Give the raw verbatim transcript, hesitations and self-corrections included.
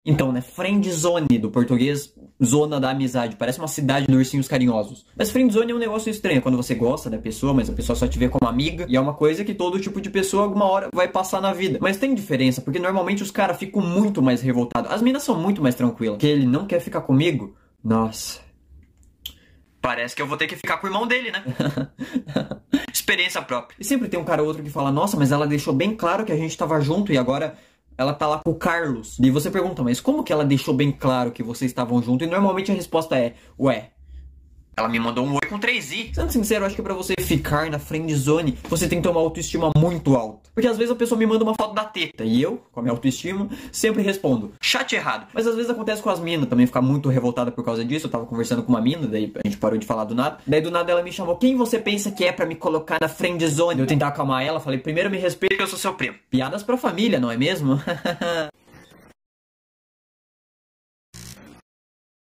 Então, né, friendzone do português, zona da amizade, parece uma cidade de ursinhos carinhosos. Mas friendzone é um negócio estranho, quando você gosta da pessoa, mas a pessoa só te vê como amiga, e é uma coisa que todo tipo de pessoa alguma hora vai passar na vida. Mas tem diferença, porque normalmente os caras ficam muito mais revoltados. As meninas são muito mais tranquilas. Que ele não quer ficar comigo? Nossa. Parece que eu vou ter que ficar com o irmão dele, né? Experiência própria. E sempre tem um cara ou outro que fala, nossa, mas ela deixou bem claro que a gente tava junto e agora ela tá lá com o Carlos. E você pergunta, mas como que ela deixou bem claro que vocês estavam juntos? E normalmente a resposta é, ué, ela me mandou um oi com três i. Sendo sincero, eu acho que pra você ficar na friendzone, você tem que ter uma autoestima muito alta. Porque às vezes a pessoa me manda uma foto da teta e eu, com a minha autoestima, sempre respondo, chat errado. Mas às vezes acontece com as minas também, ficar muito revoltada por causa disso. Eu tava conversando com uma mina, daí a gente parou de falar do nada. Daí do nada ela me chamou, quem você pensa que é pra me colocar na friendzone? Eu tentar acalmar ela, falei, primeiro me respeita que eu sou seu primo. Piadas pra família, não é mesmo?